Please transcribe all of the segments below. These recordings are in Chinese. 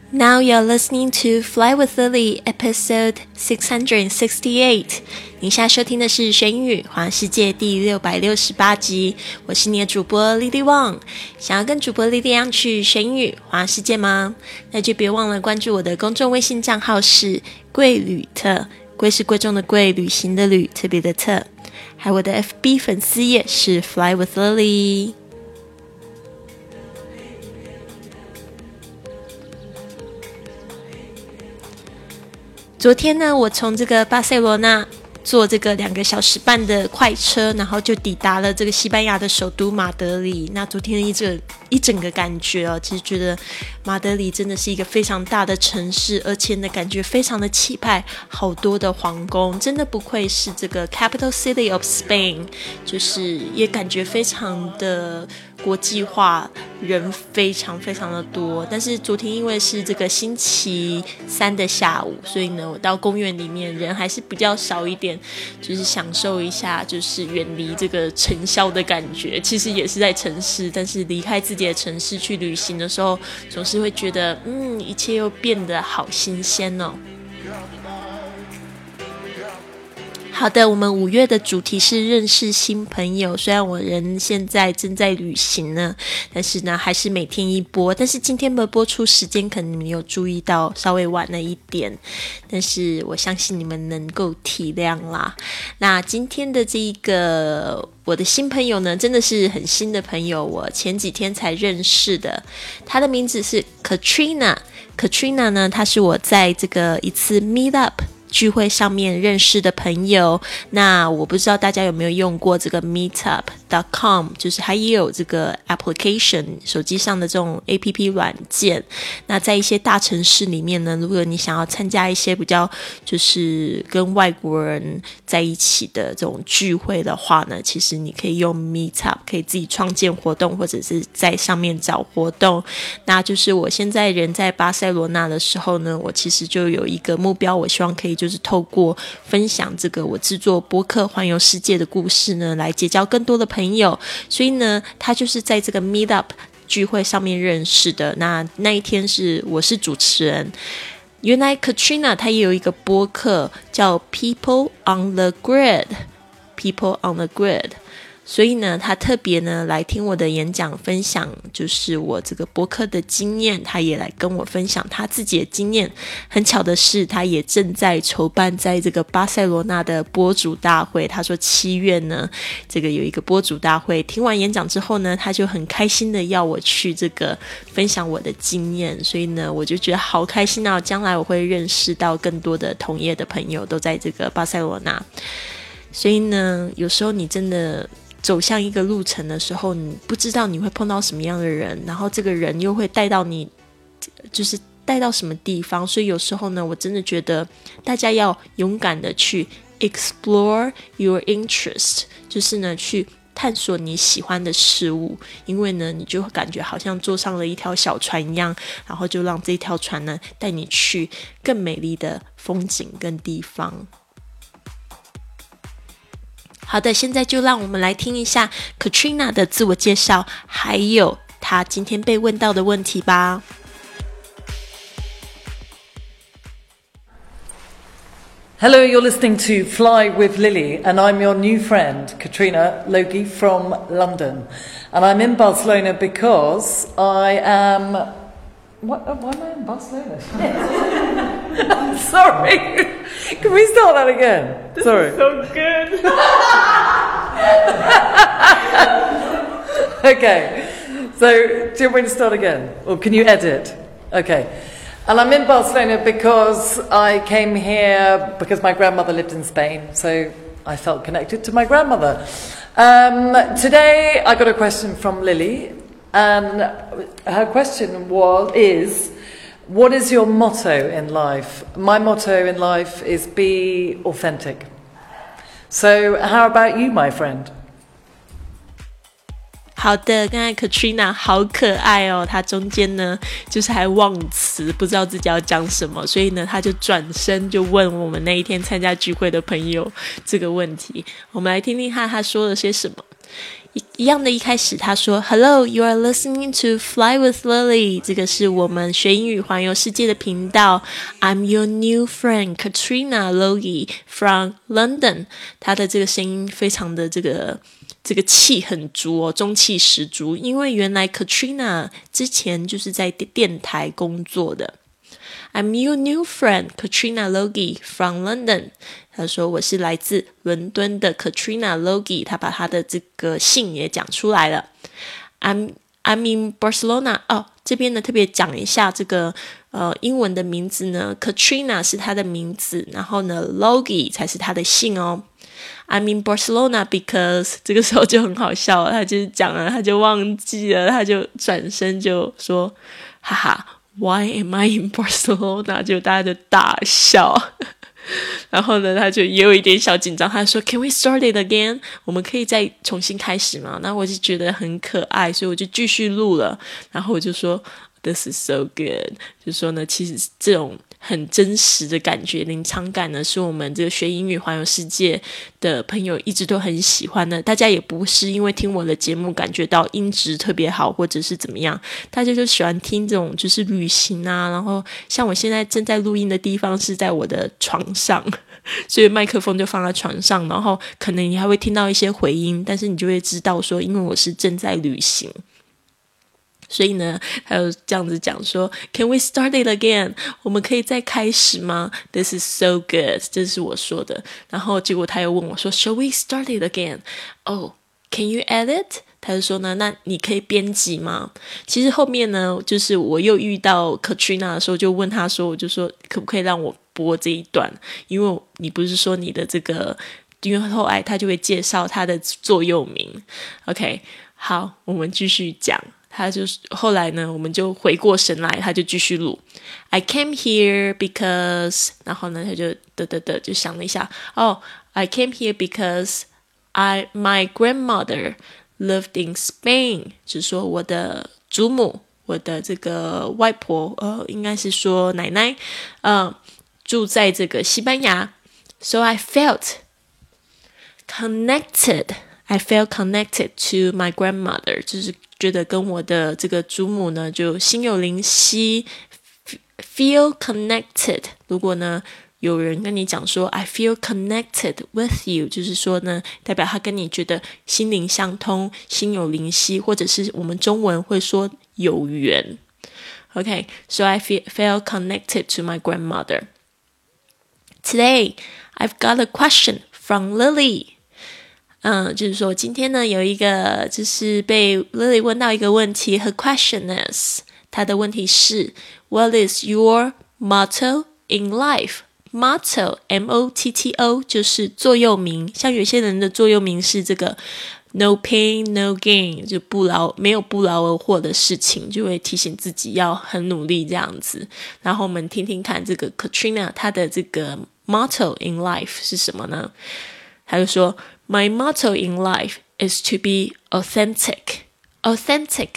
Now you're listening to Fly with Lily episode 668. 你现在收听的是学英语环世界第668集，我是你的主播 Lily Wang。想要跟主播 Lily 一样去学英语环世界吗？那就别忘了关注我的公众微信账号是贵旅特，贵是贵重的贵，旅行的旅，特别的特。还有我的 FB 粉丝页是 Fly with Lily。昨天呢，我从这个巴塞罗那坐这个2个小时半的快车，然后就抵达了这个西班牙的首都马德里。那昨天一整个感觉哦，其实觉得马德里真的是一个非常大的城市，而且呢感觉非常的气派，好多的皇宫，真的不愧是这个 capital city of Spain， 就是也感觉非常的国际化，人非常非常的多。但是昨天因为是这个星期三的下午，所以呢我到公园里面人还是比较少一点，就是享受一下就是远离这个尘嚣的感觉。其实也是在城市，但是离开自己的城市去旅行的时候，总是会觉得一切又变得好新鲜哦。好的，我们5月的主题是认识新朋友。虽然我人现在正在旅行呢，但是呢还是每天一播。但是今天的播出时间可能你们有注意到稍微晚了一点，但是我相信你们能够体谅啦。那今天的这一个我的新朋友呢，真的是很新的朋友，我前几天才认识的。她的名字是 Katrina。Katrina 呢，她是我在这个一次 Meetup聚会上面认识的朋友。那我不知道大家有没有用过这个 meetup.com， 就是它也有这个 application， 手机上的这种 APP 软件。那在一些大城市里面呢，如果你想要参加一些比较就是跟外国人在一起的这种聚会的话呢，其实你可以用 meetup， 可以自己创建活动，或者是在上面找活动。那就是我现在人在巴塞罗那的时候呢，我其实就有一个目标，我希望可以就是透过分享这个我制作播客环游世界的故事呢，来结交更多的朋友。所以呢，他就是在这个 Meetup 聚会上面认识的。那一天我是主持人。原来 Katrina 她也有一个播客叫 People on the Grid，People on the Grid。所以呢，他特别呢来听我的演讲分享，就是我这个播客的经验，他也来跟我分享他自己的经验。很巧的是，他也正在筹办在这个巴塞罗那的播主大会。他说7月呢，这个有一个播主大会。听完演讲之后呢，他就很开心的要我去这个分享我的经验。所以呢，我就觉得好开心啊！将来我会认识到更多的同业的朋友，都在这个巴塞罗那。所以呢，有时候你真的走向一个路程的时候，你不知道你会碰到什么样的人，然后这个人又会带到你，就是带到什么地方。所以有时候呢，我真的觉得大家要勇敢的去 explore your interest， 就是呢去探索你喜欢的事物。因为呢，你就会感觉好像坐上了一条小船一样，然后就让这条船呢带你去更美丽的风景跟地方。好的，现在就让我们来听一下 Katrina 的自我介绍，还有她今天被问到的问题吧。 Hello, you're listening to Fly with Lily, and I'm your new friend, Katrina Logie from London. And I'm in Barcelona because I am... Why am I in Barcelona? Sorry. Can we start that again? Sorry. This is so good. Okay. So, do you want me to start again? Or can you edit? Okay. And I'm in Barcelona because I came here because my grandmother lived in Spain. So I felt connected to my grandmother. Today I got a question from Lily. And her question is, what is your motto in life? My motto in life is be authentic. So how about you, my friend? 好的，刚才 Katrina 好可爱哦，她中间呢就是还忘词，不知道自己要讲什么，所以呢她就转身就问我们那一天参加聚会的朋友这个问题。我们来听听她说了些什么。 一样的，一开始他说 Hello, you are listening to Fly with Lily， 这个是我们学英语环游世界的频道。 I'm your new friend Katrina Logie from London。 他的这个声音非常的这个气很足哦，中气十足，因为原来 Katrina 之前就是在电台工作的。I'm your new friend Katrina Logie from London。 他说我是来自伦敦的 Katrina Logie， 他把他的这个姓也讲出来了。I'm in Barcelona。 这边呢特别讲一下这个英文的名字呢， Katrina 是他的名字，然后呢 Logie 才是他的姓哦。I'm in Barcelona because 这个时候就很好笑了，他就是讲了他就忘记了，他就转身就说哈哈Why am I in Barcelona？ 就大家就大笑然后呢他就也有一点小紧张，他说 Can we start it again？ 我们可以再重新开始吗？那我就觉得很可爱，所以我就继续录了。然后我就说 This is so good， 就说呢其实这种很真实的感觉，临场感呢是我们这个学英语环游世界的朋友一直都很喜欢的。大家也不是因为听我的节目感觉到音质特别好或者是怎么样，大家就喜欢听这种就是旅行啊，然后像我现在正在录音的地方是在我的床上，所以麦克风就放在床上，然后可能你还会听到一些回音，但是你就会知道说因为我是正在旅行。所以呢还有这样子讲说 Can we start it again？ 我们可以再开始吗？ This is so good， 这是我说的。然后结果他又问我说 Shall we start it again？ Oh, can you edit？ 他就说呢那你可以编辑吗？其实后面呢就是我又遇到 Katrina 的时候就问他说，我就说可不可以让我播这一段，因为你不是说你的这个，因为后来他就会介绍他的座右铭。 OK， 好，我们继续讲。他就后来呢我们就回过神来，他就继续录 I came here because， 然后呢他就就想了一下I came here because my grandmother lived in Spain， 就是说我的祖母，我的这个外婆应该是说奶奶住在这个西班牙。 So I felt connected to my grandmother， 就是觉得跟我的这个祖母呢就心有灵犀。 Feel connected， 如果呢有人跟你讲说 I feel connected with you， 就是说呢代表他跟你觉得心灵相通，心有灵犀，或者是我们中文会说有缘。 Okay, so I feel connected to my grandmother. Today, I've got a question from Lily。就是说今天呢有一个就是被 Lily 问到一个问题， Her question is， 她的问题是 What is your motto in life？ Motto M-O-T-T-O 就是座右铭，像有些人的座右铭是这个 No pain, no gain， 就没有不劳而获的事情，就会提醒自己要很努力这样子。然后我们听听看这个 Katrina 她的这个 motto in life 是什么呢？她就说My motto in life is to be authentic. Authentic,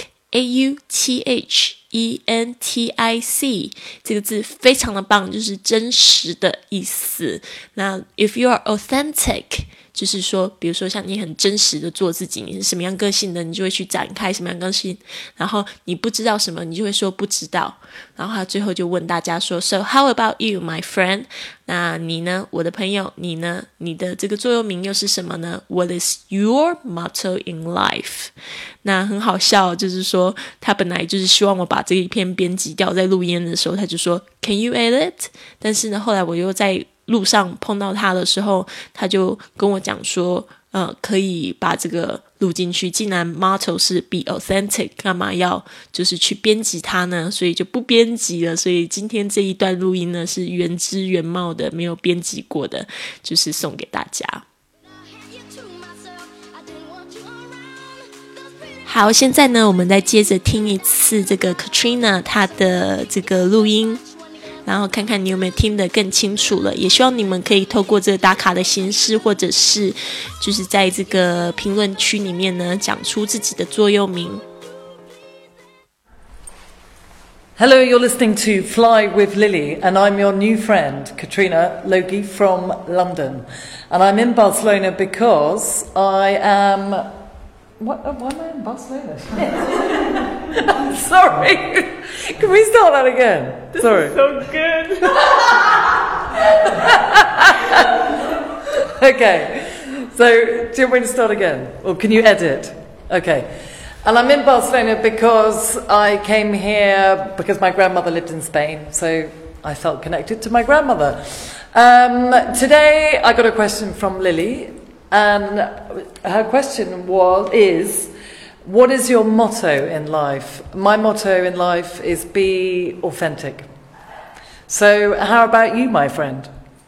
A-U-T-H-E-N-T-I-C 这个字非常的棒，就是真实的意思。那 if you are authentic， 就是说比如说像你很真实的做自己，你是什么样个性的，你就会去展开什么样个性，然后你不知道什么你就会说不知道。然后他最后就问大家说 So how about you, my friend？ 那你呢，我的朋友，你呢，你的这个座右铭又是什么呢？ What is your motto in life？ 那很好笑，就是说他本来就是希望我把这一篇编辑掉，在录音的时候他就说 Can you edit？ 但是呢后来我又在路上碰到他的时候，他就跟我讲说可以把这个录进去，既然 motto 是 be authentic， 干嘛要就是去编辑它呢？所以就不编辑了。所以今天这一段录音呢是原汁原貌的，没有编辑过的，就是送给大家。好，现在呢我们再接着听一次这个 Katrina 她的这个录音，然后看看你有没有听得更清楚了。也希望你们可以透过这个打卡的形式，或者是就是在这个评论区里面呢讲出自己的座右铭。 Hello, you're listening to Fly with Lily, and I'm your new friend, Katrina Logie from London. And I'm in Barcelona because I am Why am I in Barcelona? I'm sorry. Can we start that again? Sorry. So good. Okay. So, do you want me to start again? Or can you edit? Okay. And I'm in Barcelona because I came here because my grandmother lived in Spain. So I felt connected to my grandmother. Today I got a question from Lily. And her question is, what is your motto in life? My motto in life is be authentic. So how about you, my friend?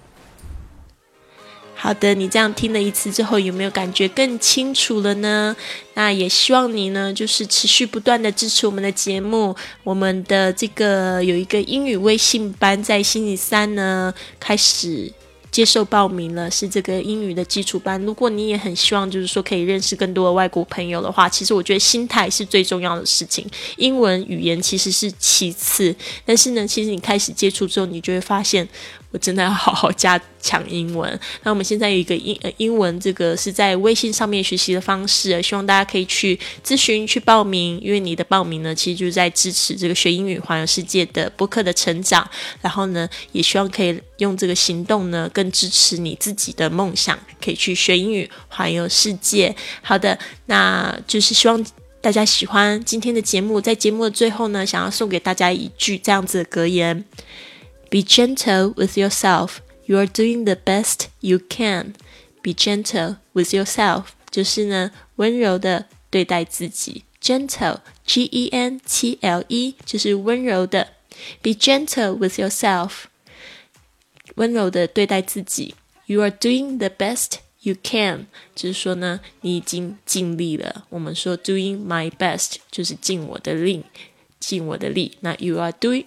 好的，你这样听了一次之后，有没有感觉更清楚了呢？那也希望你呢，就是持续不断的支持我们的节目。我们的这个有一个英语微信班，在星期三呢开始接受报名了，是这个英语的基础班。如果你也很希望就是说可以认识更多的外国朋友的话，其实我觉得心态是最重要的事情，英文语言其实是其次，但是呢其实你开始接触之后，你就会发现我真的要好好加强英文。那我们现在有一个英文这个是在微信上面学习的方式，希望大家可以去咨询去报名，因为你的报名呢其实就是在支持这个学英语环游世界的播客的成长，然后呢也希望可以用这个行动呢更支持你自己的梦想，可以去学英语环游世界。好的，那就是希望大家喜欢今天的节目。在节目的最后呢，想要送给大家一句这样子的格言， Be gentle with yourself. You are doing the best you can. Be gentle with yourself. 就是呢温柔的对待自己， Gentle G-E-N-T-L-E 就是温柔的。 Be gentle with yourself. 温柔的对待自己。 You are doing the best you can 就是说呢你已经尽力了。我们说 doing my best 就是尽我的力。那 you are doing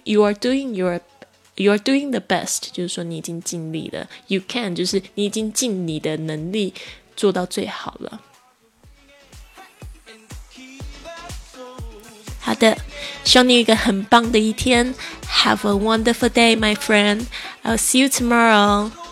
the best 就是说你已经尽力了。 You can 就是你已经尽你的能力做到最好了。好的，希望你有一个很棒的一天。Have a wonderful day, my friend. I'll see you tomorrow.